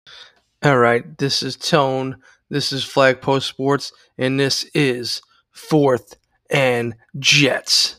All right, this is Tone. This is Flagpost Sports, and this is Fourth and Jets.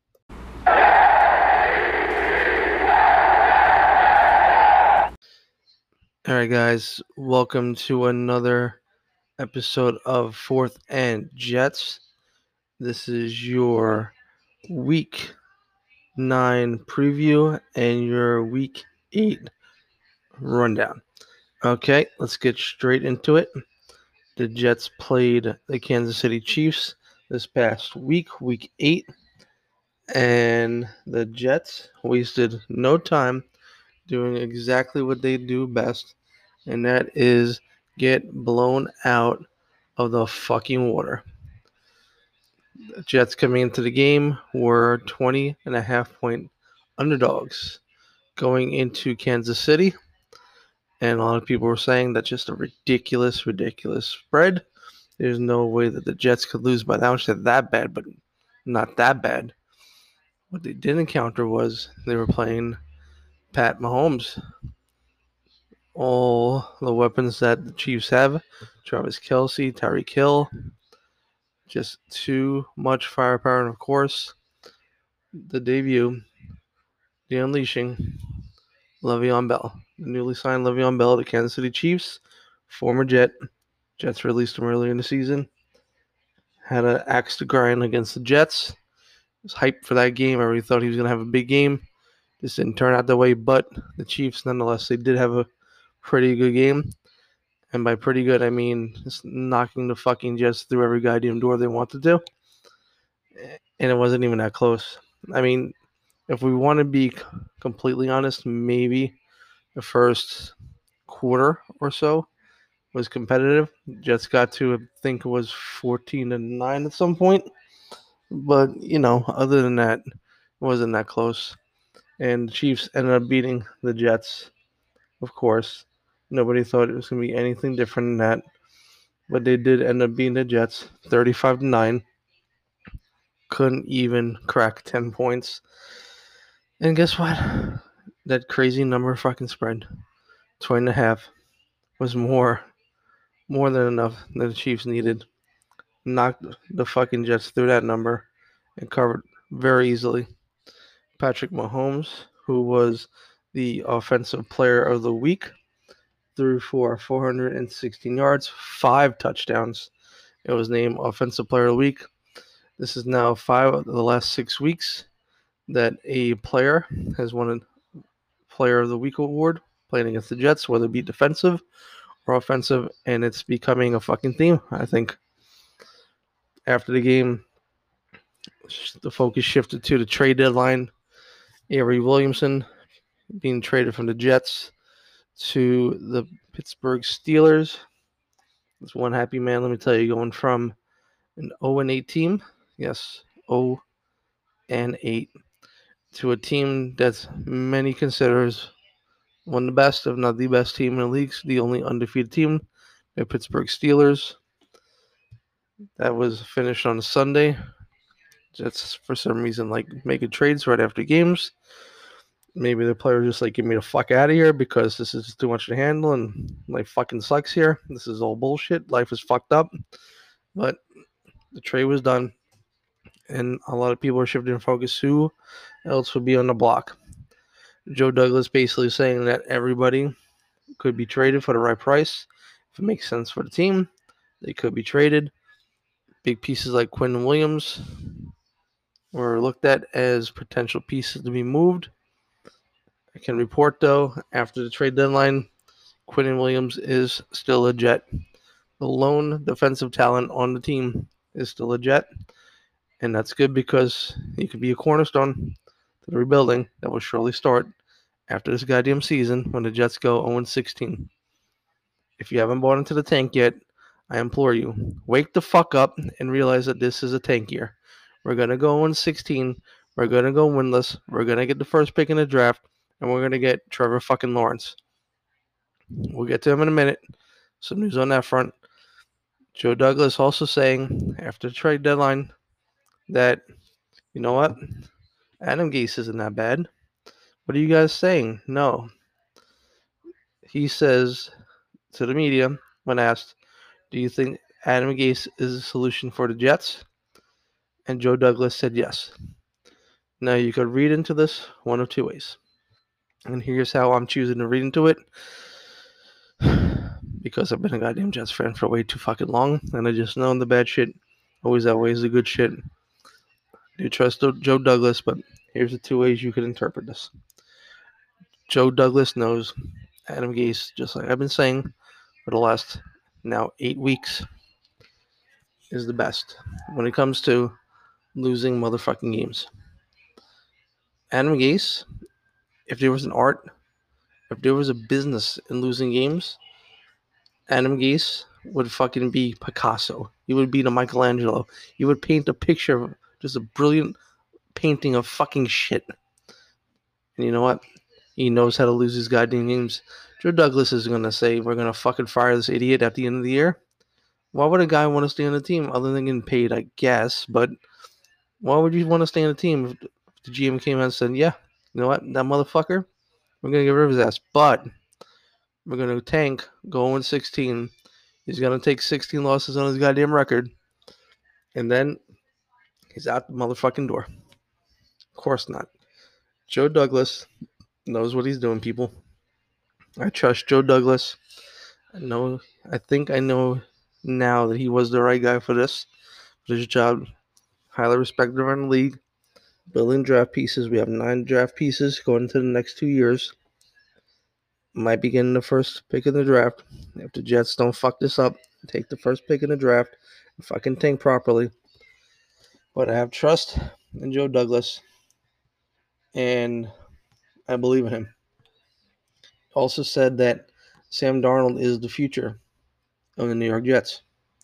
All right, guys, welcome to another episode of Fourth and Jets. This is your Week 9 preview and your Week 8 rundown. Okay, let's get straight into it. The Jets played the Kansas City Chiefs this past week 8. And the Jets wasted no time doing exactly what they do best, and that is get blown out of the fucking water. The Jets coming into the game were 20.5-point underdogs going into Kansas City, and a lot of people were saying that's just a ridiculous spread. There's no way that the Jets could lose by that much. They're that bad, but not that bad. What they did encounter was they were playing Pat Mahomes. All the weapons that the Chiefs have, Travis Kelce, Tyreek Hill, just too much firepower. And of course, the debut, the unleashing, Le'Veon Bell. The newly signed Le'Veon Bell, the Kansas City Chiefs, former Jet. Jets released him earlier in the season. Had an axe to grind against the Jets. Was hyped for that game. Everybody thought he was going to have a big game. Just didn't turn out that way, but the Chiefs, nonetheless, they did have a pretty good game. And by pretty good, I mean just knocking the fucking Jets through every goddamn door they wanted to. And it wasn't even that close. I mean, if we want to be completely honest, maybe the first quarter or so was competitive. Jets got to, I think it was 14-9 at some point. But, other than that, it wasn't that close. And the Chiefs ended up beating the Jets, of course. Nobody thought it was going to be anything different than that. But they did end up beating the Jets 35-9. Couldn't even crack 10 points. And guess what? That crazy number fucking spread, 20.5, was more than enough that the Chiefs needed. Knocked the fucking Jets through that number and covered very easily. Patrick Mahomes, who was the offensive player of the week, threw for 416 yards, 5 touchdowns. It was named Offensive Player of the Week. This is now 5 of the last 6 weeks that a player has won a Player of the Week award playing against the Jets, whether it be defensive or offensive, and it's becoming a fucking theme. I think after the game, the focus shifted to the trade deadline. Avery Williamson being traded from the Jets to the Pittsburgh Steelers. It's one happy man, let me tell you, going from an 0-8 team, yes, 0-8, to a team that's many considers one of the best, if not the best team in the league, the only undefeated team, the Pittsburgh Steelers. That was finished on a Sunday. Jets, for some reason, like making trades right after games. Maybe the players just like, get me the fuck out of here because this is too much to handle and life fucking sucks here. This is all bullshit. Life is fucked up. But the trade was done, and a lot of people are shifting focus. Who else would be on the block? Joe Douglas basically saying that everybody could be traded for the right price. If it makes sense for the team, they could be traded. Big pieces like Quinn Williams were looked at as potential pieces to be moved. I can report, though, after the trade deadline, Quinn Williams is still a Jet. The lone defensive talent on the team is still a Jet, and that's good because he could be a cornerstone to the rebuilding that will surely start after this goddamn season when the Jets go 0-16. If you haven't bought into the tank yet, I implore you, wake the fuck up and realize that this is a tank year. We're going to go 0-16. We're going to go winless. We're going to get the first pick in the draft, and we're going to get Trevor fucking Lawrence. We'll get to him in a minute. Some news on that front. Joe Douglas also saying after the trade deadline that, you know what? Adam Gase isn't that bad. What are you guys saying? No. He says to the media when asked, "Do you think Adam Gase is a solution for the Jets?" And Joe Douglas said yes. Now you could read into this one of two ways. And here's how I'm choosing to read into it. Because I've been a goddamn Jets fan for way too fucking long, and I just know the bad shit always outweighs the good shit. I do trust Joe Douglas, but here's the two ways you could interpret this. Joe Douglas knows Adam Gase, just like I've been saying for the last now 8 weeks, is the best when it comes to losing motherfucking games. Adam Gase, if there was an art, if there was a business in losing games, Adam Gase would fucking be Picasso. He would be the Michelangelo. He would paint a picture of just a brilliant painting of fucking shit. And you know what? He knows how to lose his goddamn games. Joe Douglas is going to say, we're going to fucking fire this idiot at the end of the year. Why would a guy want to stay on the team other than getting paid, I guess? But why would you want to stay on the team if the GM came out and said, yeah, you know what? That motherfucker, we're going to get rid of his ass. But we're going to tank, go 0-16. He's going to take 16 losses on his goddamn record. And then he's out the motherfucking door. Of course not. Joe Douglas knows what he's doing, people. I trust Joe Douglas. I think I know now that he was the right guy for this job. Highly respected around the league. Building draft pieces. We have 9 draft pieces going into the next 2 years. Might be getting the first pick in the draft. If the Jets don't fuck this up, take the first pick in the draft and fucking tank properly. But I have trust in Joe Douglas, and I believe in him. Also said that Sam Darnold is the future of the New York Jets.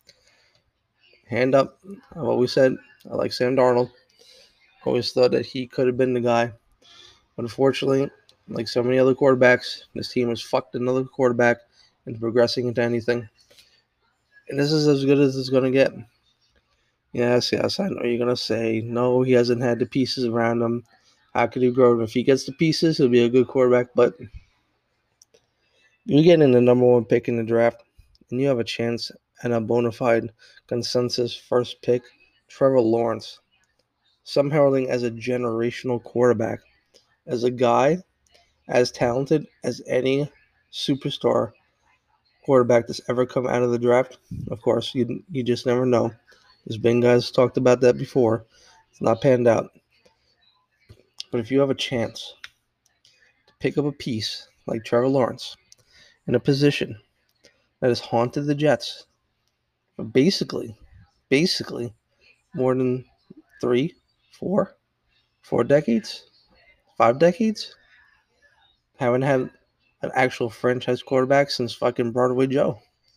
Hand up, I've always said I like Sam Darnold. Always thought that he could have been the guy. But unfortunately, like so many other quarterbacks, this team has fucked another quarterback into progressing into anything. And this is as good as it's going to get. Yes, I know you're going to say, no, he hasn't had the pieces around him. How could he grow? If he gets the pieces, he'll be a good quarterback. But you get in the number 1 pick in the draft, and you have a chance at a bona fide consensus first pick, Trevor Lawrence. Some heralding as a generational quarterback, as a guy as talented as any superstar quarterback that's ever come out of the draft. Of course, you just never know. There's been guys talked about that before. It's not panned out. But if you have a chance to pick up a piece like Trevor Lawrence in a position that has haunted the Jets for basically more than 3, 4 decades, 5 decades, haven't had an actual franchise quarterback since fucking Broadway Joe.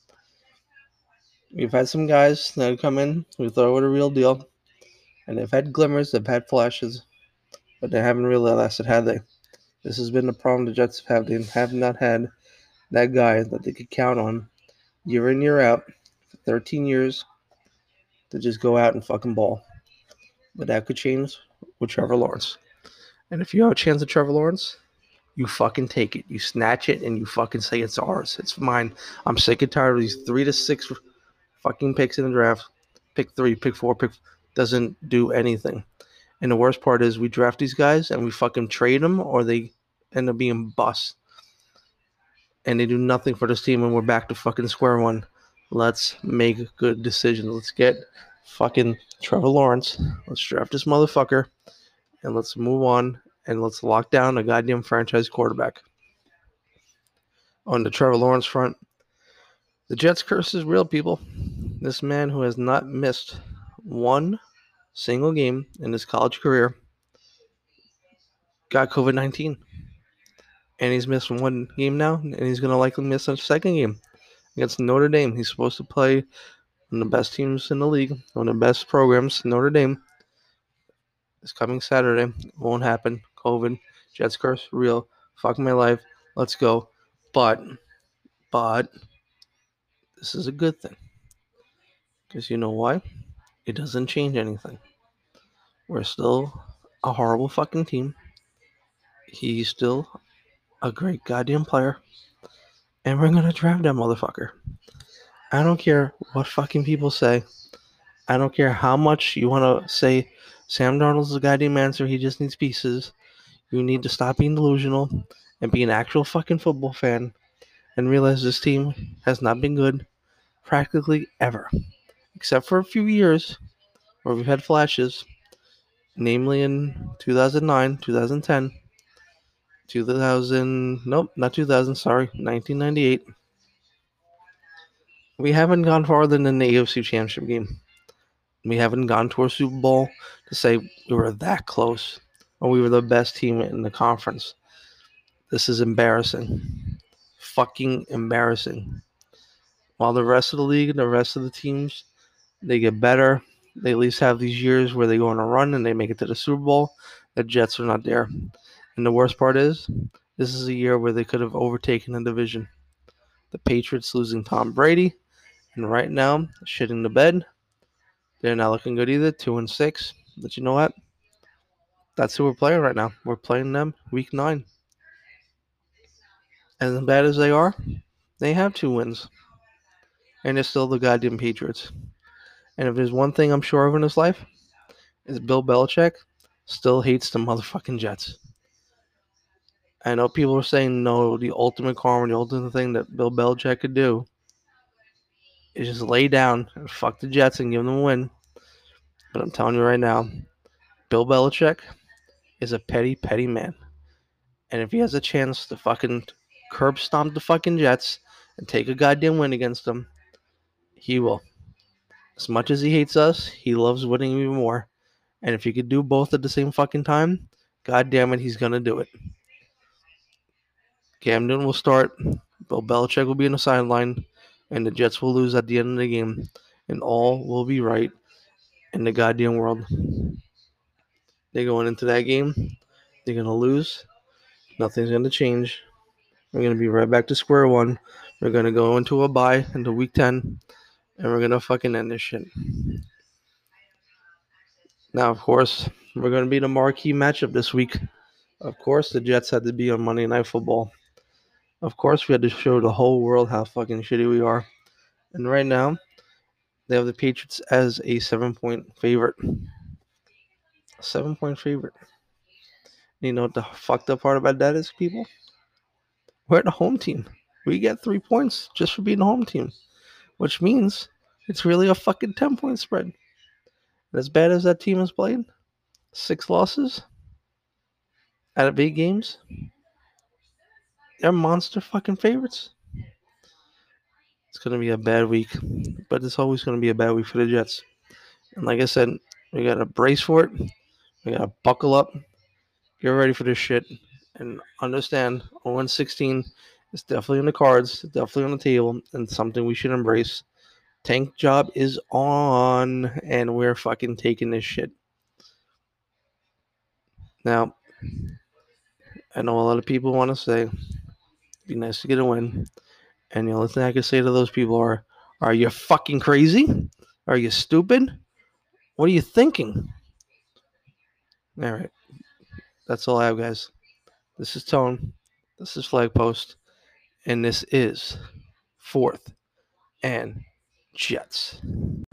We've had some guys that have come in who throw it a real deal, and they've had glimmers, they've had flashes, but they haven't really lasted, have they? This has been the problem the Jets have. They have not had that guy that they could count on year in, year out, for 13 years, to just go out and fucking ball. But that could change with Trevor Lawrence. And if you have a chance at Trevor Lawrence, you fucking take it. You snatch it and you fucking say it's ours. It's mine. I'm sick and tired of these 3 to 6 fucking picks in the draft. Pick 3, pick 4, doesn't do anything. And the worst part is we draft these guys and we fucking trade them, or they end up being busts. And they do nothing for this team, and we're back to fucking square one. Let's make good decisions. Let's get fucking Trevor Lawrence. Let's draft this motherfucker, and let's move on, and let's lock down a goddamn franchise quarterback. On the Trevor Lawrence front, the Jets curse is real, people. This man who has not missed one single game in his college career got COVID-19. And he's missed 1 game now, and he's going to likely miss a second game against Notre Dame. He's supposed to play one of the best teams in the league, one of the best programs, Notre Dame. This coming Saturday. Won't happen. COVID, Jets curse, real. Fuck my life. Let's go. But this is a good thing. Because you know why? It doesn't change anything. We're still a horrible fucking team. He's still a great goddamn player. and we're gonna draft that motherfucker. I don't care what fucking people say. I don't care how much you want to say Sam Darnold's a goddamn answer. He just needs pieces. You need to stop being delusional and be an actual fucking football fan and realize this team has not been good practically ever, except for a few years where we've had flashes, namely in 2009, 2010, 2000, nope, not 2000, sorry, 1998. We haven't gone farther than the AFC Championship game. We haven't gone to a Super Bowl to say we were that close or we were the best team in the conference. This is embarrassing. Fucking embarrassing. While the rest of the league and the rest of the teams, they get better. They at least have these years where they go on a run and they make it to the Super Bowl. The Jets are not there. And the worst part is, this is a year where they could have overtaken the division. The Patriots losing Tom Brady, and right now, shitting the bed. They're not looking good either, 2-6. But you know what? That's who we're playing right now. We're playing them week 9. As bad as they are, they have 2 wins. And they're still the goddamn Patriots. And if there's one thing I'm sure of in his life, is Bill Belichick still hates the motherfucking Jets. I know people are saying no, the ultimate karma, the ultimate thing that Bill Belichick could do is just lay down and fuck the Jets and give them a win. But I'm telling you right now, Bill Belichick is a petty, petty man. And if he has a chance to fucking curb stomp the fucking Jets and take a goddamn win against them, he will. As much as he hates us, he loves winning even more. And if he could do both at the same fucking time, god damn it, he's gonna do it. Cam Newton will start, Bill Belichick will be on the sideline, and the Jets will lose at the end of the game, and all will be right in the goddamn world. They're going into that game, they're gonna lose, nothing's gonna change. We're gonna be right back to square one. We're gonna go into a bye into week 10, and we're gonna fucking end this shit. Now, of course, we're gonna be the marquee matchup this week. Of course, the Jets had to be on Monday Night Football. Of course, we had to show the whole world how fucking shitty we are. And right now, they have the Patriots as a 7-point favorite. 7-point favorite. You know what the fucked up part about that is, people? We're the home team. We get 3 points just for being the home team, which means it's really a fucking 10-point spread. And as bad as that team has played, 6 losses out of 8 games, they're monster fucking favorites. It's going to be a bad week, but it's always going to be a bad week for the Jets. And like I said, we got to brace for it. We got to buckle up, get ready for this shit, and understand 0-16 is definitely in the cards, definitely on the table, and something we should embrace. Tank job is on, and we're fucking taking this shit. Now, I know a lot of people want to say, it'd be nice to get a win. And the only thing I can say to those people are you fucking crazy? Are you stupid? What are you thinking? All right. That's all I have, guys. This is Tone. This is Flag Post. And this is 4th and Jets.